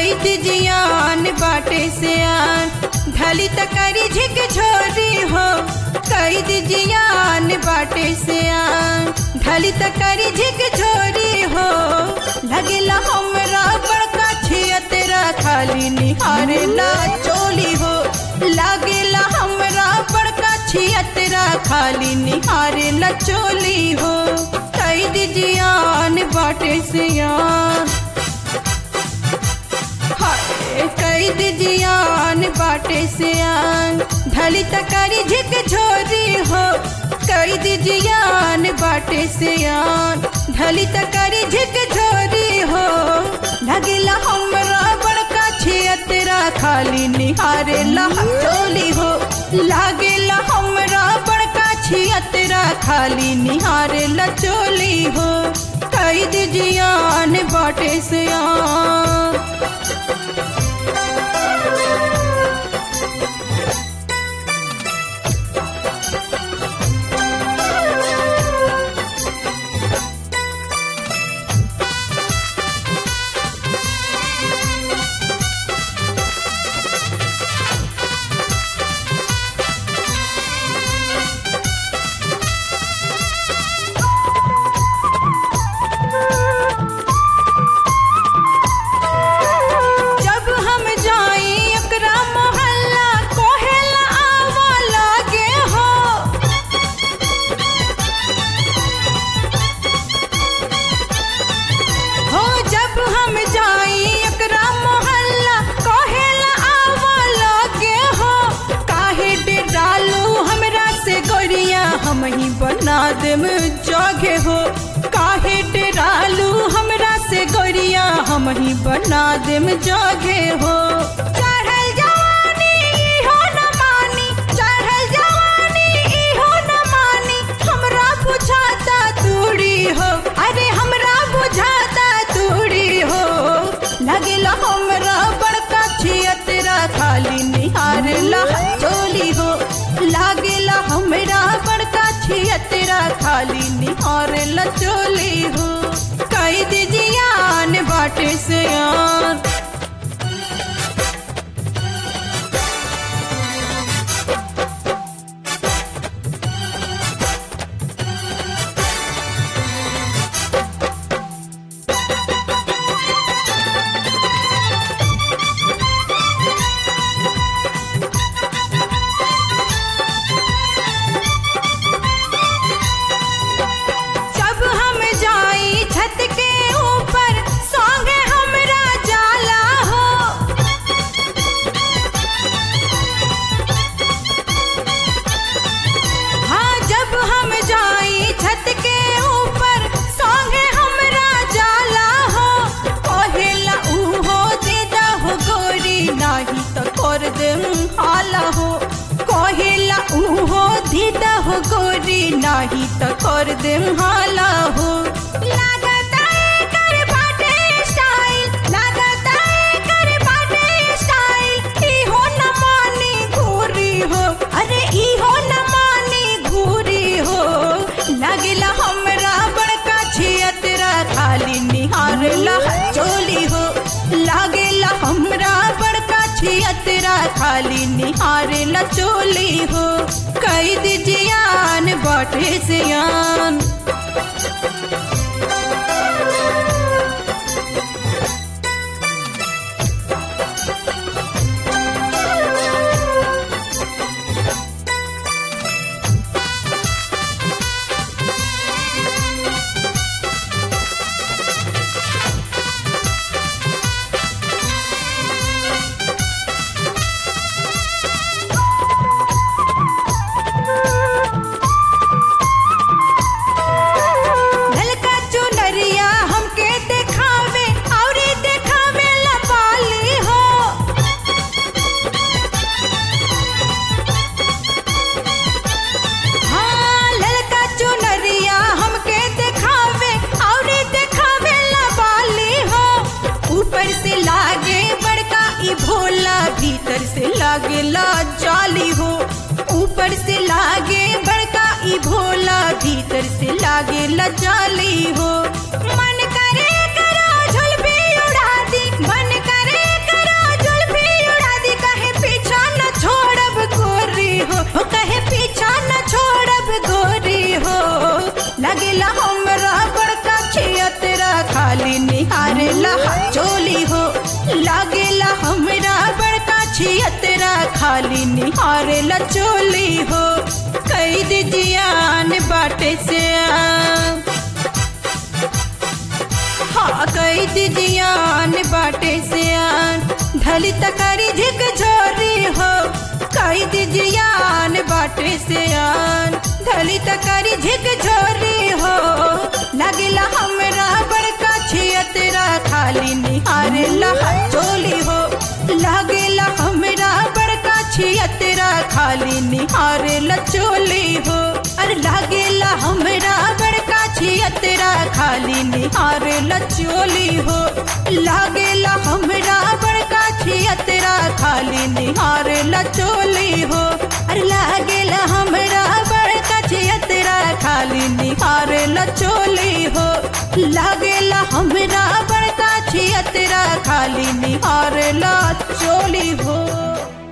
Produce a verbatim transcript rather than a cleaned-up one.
कई जियान बाटे से आन ढली तकरी झिक छोरी हो। कई जियान बाटे से आन ढली तकरी झिक छोरी हो। लगेला हमरा बड़का छिया तेरा खाली निहारे ला चोली हो। लगेला हमरा बड़का छिया तेरा खाली निहारे ला चोली हो। कई जियान बाटे से आन कई जियान बाटे से आन ढली तकरी झिक छोरी हो। कई जियान बाटे से आन ढली तकरी झिक छोरी हो। लगेला हमरा बड़का छिया तेरा खाली निहारे ला चोली हो। लागेला हमरा बड़का छिया तेरा खाली निहारे ला चोली हो। कई जियान बाटे से आन हमही बना देम जागे हो। काहे डरालू हमरा से गोरिया हमही बना देम जागे हो। चढ़ल जवानी इहो न मानी चढ़ल जवानी इहो न मानी हमरा बुझाता तूड़ी हो। अरे हमरा बुझाता तूड़ी हो। लगेला हमरा बड़का छिया तेरा खाली निहारे ला चोली हो। लागेला हमरा बड़का छिया तेरा खाली निहारे ला चोली हो। कई जियान बाटे से आन हाला हो। कहेला उहो दीदा हो गोरी नाही त कर देम हाला हो। लागता कर बाटे स्टाइल लागता कर बाटे स्टाइल इहो न मानी घूरी हो। अरे इहो न मानी घूरी हो। लगेला हमरा बड़का छिया तेरा खाली निहारे ला चोली हो। लागेला हमरा बड़का छिया तेरा खाली निहारे ला चोली हो। कई जियान बाटे से आन लागेला जाली हो। ऊपर से लागे बड़का ई भोला भीतर से लागेला जाली हो। मन करे करो झुलबी उड़ा दी मन करे खाली निहारे ला चोली हो। कई दिजियान बाटे से हाँ कई दिजियान बाटे से ढली तकरी झिक झोरी हो। कई दिजियान बाटे से ढली तकरी झिक झोरी हो। लगला हमरा बड़का छियतरा खाली निहारे ला चोली हो। लगला हमरा बड़का छियतरा खाली निहारे ला चोली हो। अरे लगला हमरा बड़का छियतरा खाली निहारे ला चोली हो। लगला हमरा बड़का छियतरा खाली निहारे ला चोली हो। अरे लगला हमरा बड़का छियतरा खाली निहारे ला चोली हो। लगला हमरा बड़का छियतरा खाली निहारे ला चोली हो।